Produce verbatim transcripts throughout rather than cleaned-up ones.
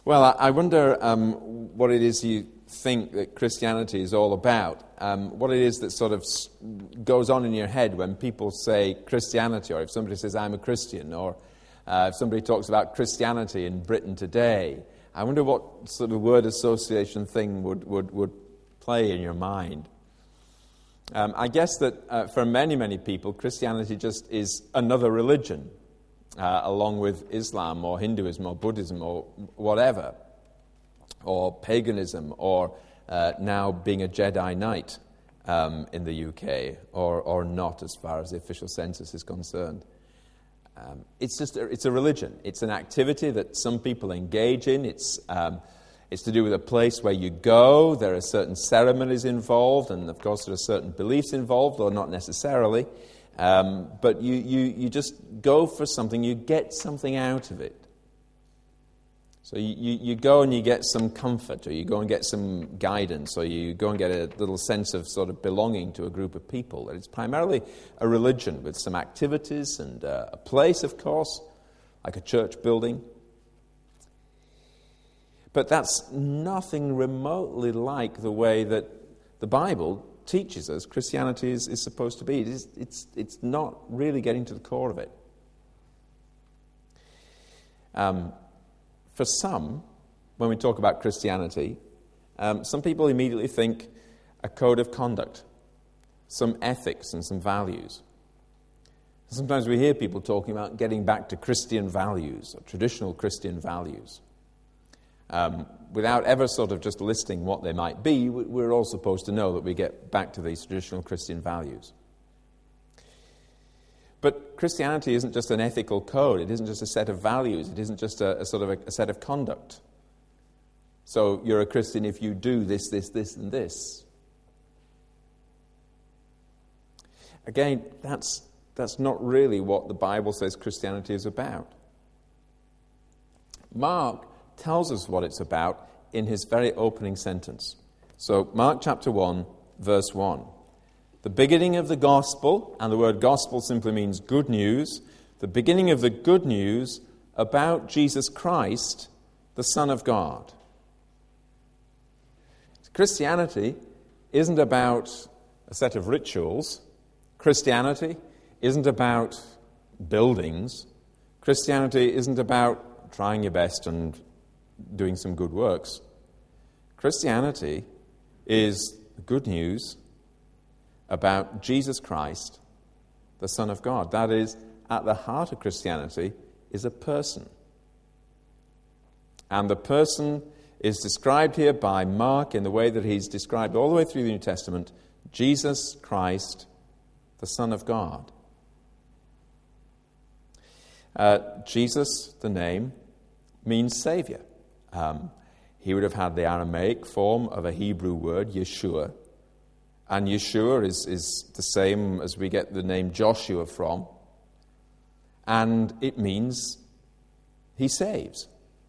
Well, I, I wonder um, what it is you think that Christianity is all about. Um, what it is that sort of goes on in your head when people say Christianity, or if somebody says, I'm a Christian, or uh, if somebody talks about Christianity in Britain today. I wonder what sort of word association thing would, would, would play in your mind. Um, I guess that uh, for many, many people, Christianity just is another religion, uh, along with Islam or Hinduism or Buddhism or whatever, or paganism, or uh, now being a Jedi Knight um, in the U K, or, or not as far as the official census is concerned. Um, it's just a, it's a religion. It's an activity that some people engage in. It's um, it's to do with a place where you go. There are certain ceremonies involved, and of course there are certain beliefs involved, or not necessarily. Um, but you, you you just go for something. You get something out of it. So you, you, you go and you get some comfort, or you go and get some guidance, or you go and get a little sense of sort of belonging to a group of people. It's primarily a religion with some activities and uh, a place, of course, like a church building. But that's nothing remotely like the way that the Bible teaches us Christianity is, is supposed to be. It is, it's, it's not really getting to the core of it. Um... For some, when we talk about Christianity, um, some people immediately think a code of conduct, some ethics and some values. Sometimes we hear people talking about getting back to Christian values, or traditional Christian values. Um, without ever sort of just listing what they might be, we're all supposed to know that we get back to these traditional Christian values. But Christianity isn't just an ethical code. It isn't just a set of values. It isn't just a, a sort of a, a set of conduct. So you're a Christian if you do this, this, this, and this. Again, that's, that's not really what the Bible says Christianity is about. Mark tells us what it's about in his very opening sentence. So Mark chapter one, verse one. The beginning of the gospel, and the word gospel simply means good news, the beginning of the good news about Jesus Christ, the Son of God. Christianity isn't about a set of rituals. Christianity isn't about buildings. Christianity isn't about trying your best and doing some good works. Christianity is good news about Jesus Christ, the Son of God. That is, at the heart of Christianity is a person. And the person is described here by Mark in the way that he's described all the way through the New Testament, Jesus Christ, the Son of God. Uh, Jesus, the name, means Savior. Um, he would have had the Aramaic form of a Hebrew word, Yeshua. And Yeshua is, is the same as we get the name Joshua from. And it means he saves.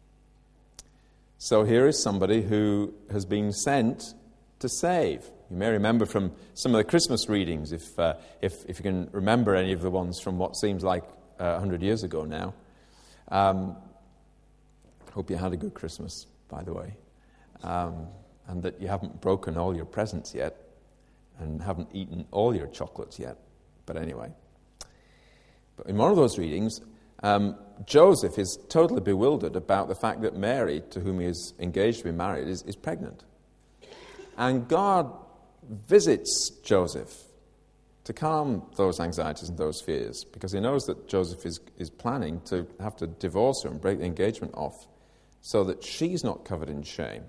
So here is somebody who has been sent to save. You may remember from some of the Christmas readings, if, uh, if, if you can remember any of the ones from what seems like uh, one hundred years ago now. Um, hope you had a good Christmas, by the way. Um, and that you haven't broken all your presents yet. And haven't eaten all your chocolates yet. But anyway. But in one of those readings, um, Joseph is totally bewildered about the fact that Mary, to whom he is engaged to be married, is, is pregnant. And God visits Joseph to calm those anxieties and those fears, because he knows that Joseph is, is planning to have to divorce her and break the engagement off so that she's not covered in shame.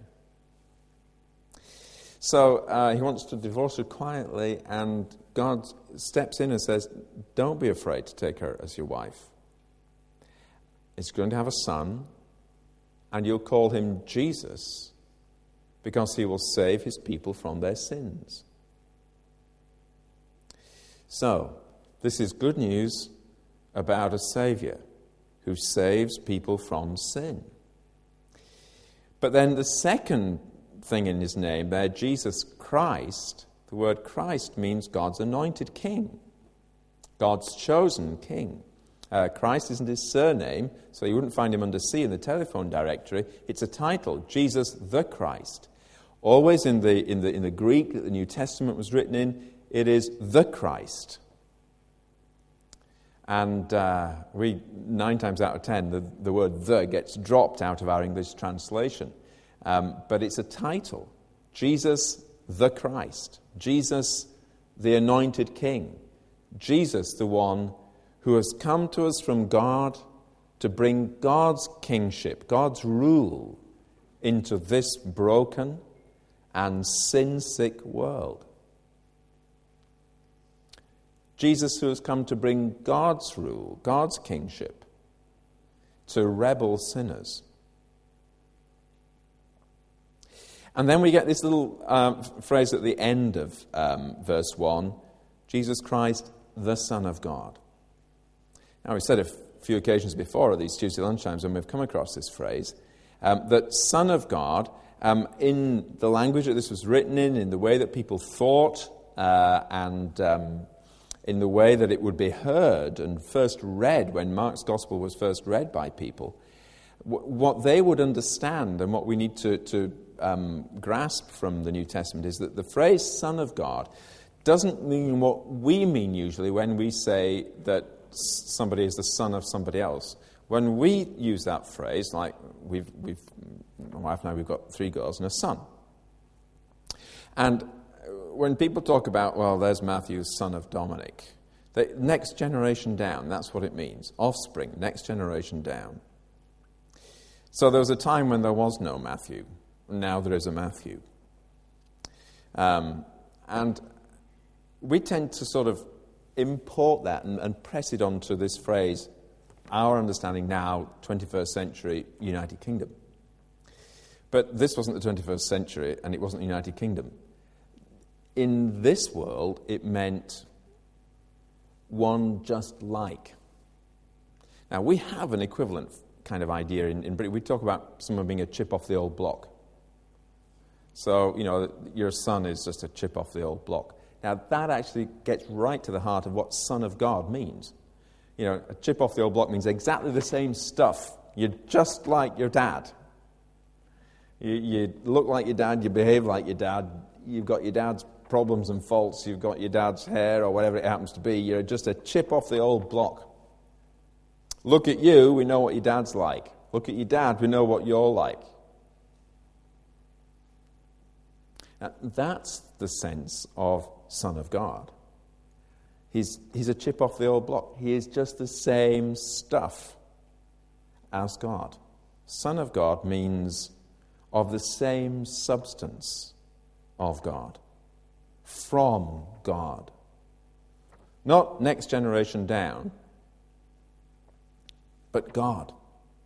So uh, he wants to divorce her quietly, and God steps in and says, don't be afraid to take her as your wife. It's going to have a son, and you'll call him Jesus, because he will save his people from their sins. So, this is good news about a Savior who saves people from sin. But then the second thing in his name there, Jesus Christ, the word Christ means God's anointed king, God's chosen king. Uh, Christ isn't his surname, so you wouldn't find him under C in the telephone directory. It's a title, Jesus the Christ. Always in the, in the, in the Greek that the New Testament was written in, it is the Christ. And uh, we, nine times out of ten, the, the word the gets dropped out of our English translation. Um, but it's a title, Jesus the Christ, Jesus the anointed King, Jesus the one who has come to us from God to bring God's kingship, God's rule into this broken and sin-sick world. Jesus who has come to bring God's rule, God's kingship to rebel sinners. And then we get this little um, phrase at the end of um, verse one, Jesus Christ, the Son of God. Now, we said a few occasions before at these Tuesday lunchtimes when we've come across this phrase, um, that Son of God, um, in the language that this was written in, in the way that people thought, uh, and um, in the way that it would be heard and first read when Mark's Gospel was first read by people, w- what they would understand and what we need to, to um, grasp from the New Testament is that the phrase Son of God doesn't mean what we mean usually when we say that somebody is the son of somebody else. When we use that phrase, like we've, we've, my wife and I, we've got three girls and a son. And when people talk about, well, there's Matthew, son of Dominic, the next generation down, that's what it means. Offspring, next generation down. So there was a time when there was no Matthew. Now there is a Matthew. Um, and we tend to sort of import that and, and press it onto this phrase, our understanding now, twenty-first century United Kingdom. But this wasn't the twenty-first century, and it wasn't the United Kingdom. In this world, it meant one just like. Now, we have an equivalent kind of idea in, in Britain. We talk about someone being a chip off the old block. So, you know, your son is just a chip off the old block. Now, that actually gets right to the heart of what Son of God means. You know, a chip off the old block means exactly the same stuff. You're just like your dad. You, you look like your dad, you behave like your dad, you've got your dad's problems and faults, you've got your dad's hair or whatever it happens to be. You're just a chip off the old block. Look at you, we know what your dad's like. Look at your dad, we know what you're like. Now, that's the sense of Son of God. He's, he's a chip off the old block. He is just the same stuff as God. Son of God means of the same substance of God, from God. Not next generation down, but God.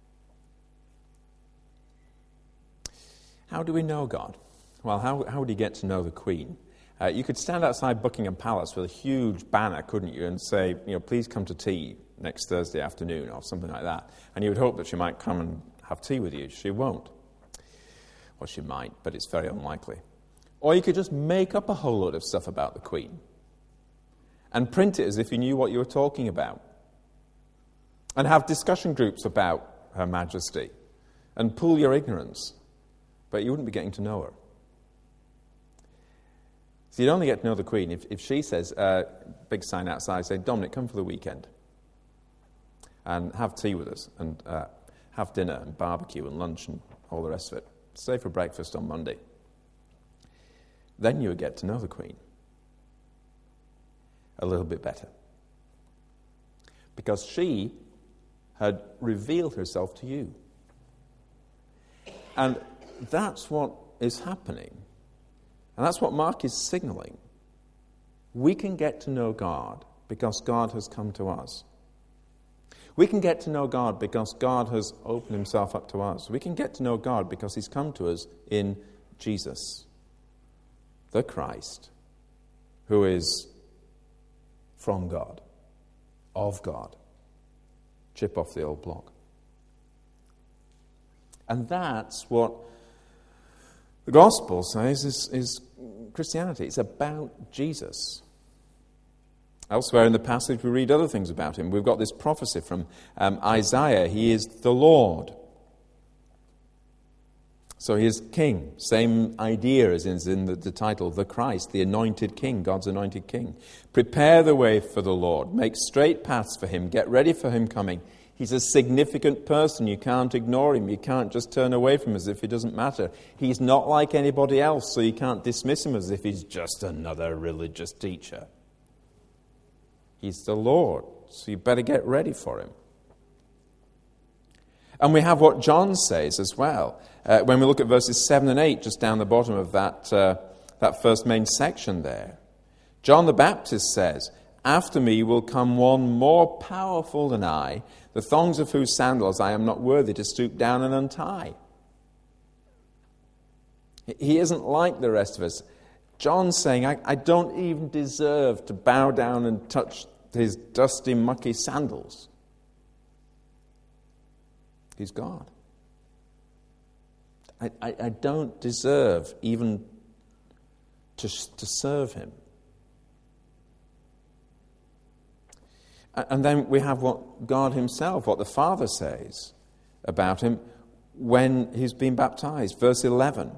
How do we know God? Well, how, how would you get to know the Queen? Uh, you could stand outside Buckingham Palace with a huge banner, couldn't you, and say, you know, please come to tea next Thursday afternoon or something like that. And you would hope that she might come and have tea with you. She won't. Well, she might, but it's very unlikely. Or you could just make up a whole load of stuff about the Queen and print it as if you knew what you were talking about and have discussion groups about Her Majesty and pool your ignorance, but you wouldn't be getting to know her. So you'd only get to know the Queen if, if she says, uh, big sign outside, say, Dominic, come for the weekend and have tea with us and uh, have dinner and barbecue and lunch and all the rest of it. Stay for breakfast on Monday. Then you would get to know the Queen a little bit better. Because she had revealed herself to you. And that's what is happening. And that's what Mark is signaling. We can get to know God because God has come to us. We can get to know God because God has opened himself up to us. We can get to know God because he's come to us in Jesus, the Christ, who is from God, of God. Chip off the old block. And that's what the gospel says is, is Christianity. It's about Jesus. Elsewhere in the passage, we read other things about him. We've got this prophecy from um, Isaiah. He is the Lord. So he is king. Same idea as in the, the title, the Christ, the anointed king, God's anointed king. Prepare the way for the Lord. Make straight paths for him. Get ready for him coming. He's a significant person. You can't ignore him. You can't just turn away from him as if he doesn't matter. He's not like anybody else, so you can't dismiss him as if he's just another religious teacher. He's the Lord, so you better get ready for him. And we have what John says as well. Uh, when we look at verses seven and eight, just down the bottom of that, uh, that first main section there. John the Baptist says, "After me will come one more powerful than I, the thongs of whose sandals I am not worthy to stoop down and untie." He isn't like the rest of us. John's saying, I, I don't even deserve to bow down and touch his dusty, mucky sandals. He's God. I, I, I don't deserve even to, to serve him. And then we have what God himself, what the Father says about him when he's been baptized. Verse eleven.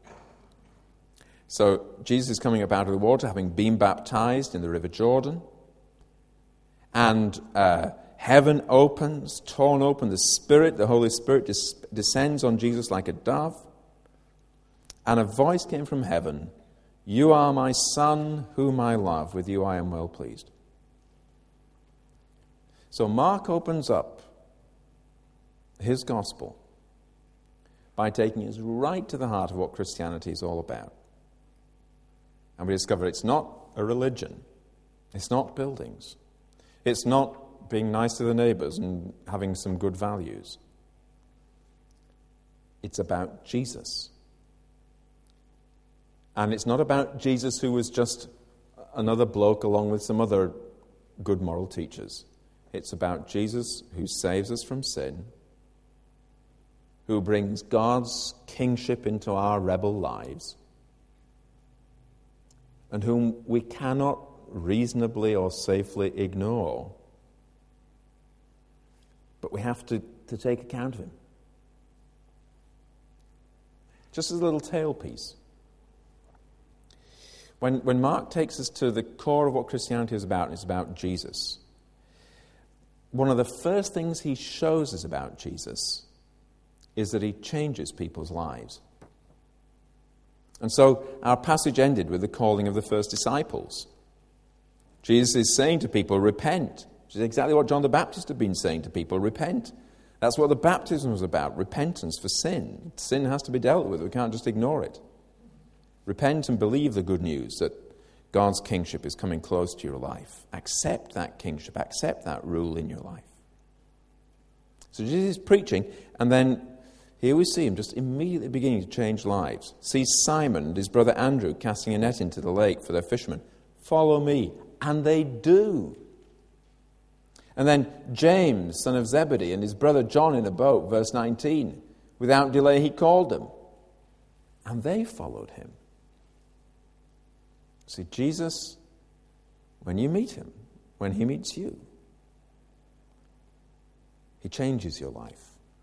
So Jesus is coming up out of the water, having been baptized in the River Jordan. And uh, heaven opens, torn open. The Spirit, the Holy Spirit, des- descends on Jesus like a dove. And a voice came from heaven, "You are my Son, whom I love. With you I am well pleased." So Mark opens up his gospel by taking us right to the heart of what Christianity is all about. And we discover it's not a religion. It's not buildings. It's not being nice to the neighbors and having some good values. It's about Jesus. And it's not about Jesus who was just another bloke along with some other good moral teachers. It's about Jesus who saves us from sin, who brings God's kingship into our rebel lives, and whom we cannot reasonably or safely ignore. But we have to, to take account of him. Just as a little tailpiece. When, when Mark takes us to the core of what Christianity is about, and it's about Jesus, one of the first things he shows us about Jesus is that he changes people's lives. And so our passage ended with the calling of the first disciples. Jesus is saying to people, repent, which is exactly what John the Baptist had been saying to people, repent. That's what the baptism was about, repentance for sin. Sin has to be dealt with. We can't just ignore it. Repent and believe the good news that God's kingship is coming close to your life. Accept that kingship. Accept that rule in your life. So Jesus is preaching, and then here we see him just immediately beginning to change lives. See Simon and his brother Andrew casting a net into the lake for their fishermen. Follow me. And they do. And then James, son of Zebedee, and his brother John in a boat, verse nineteen. Without delay he called them. And they followed him. See, Jesus, when you meet him, when he meets you, he changes your life.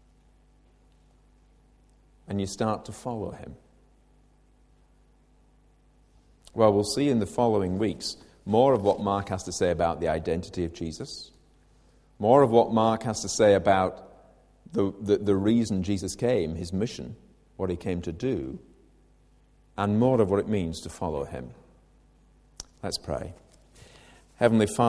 And you start to follow him. Well, we'll see in the following weeks more of what Mark has to say about the identity of Jesus, more of what Mark has to say about the, the, the reason Jesus came, his mission, what he came to do, and more of what it means to follow him. Let's pray. Heavenly Father,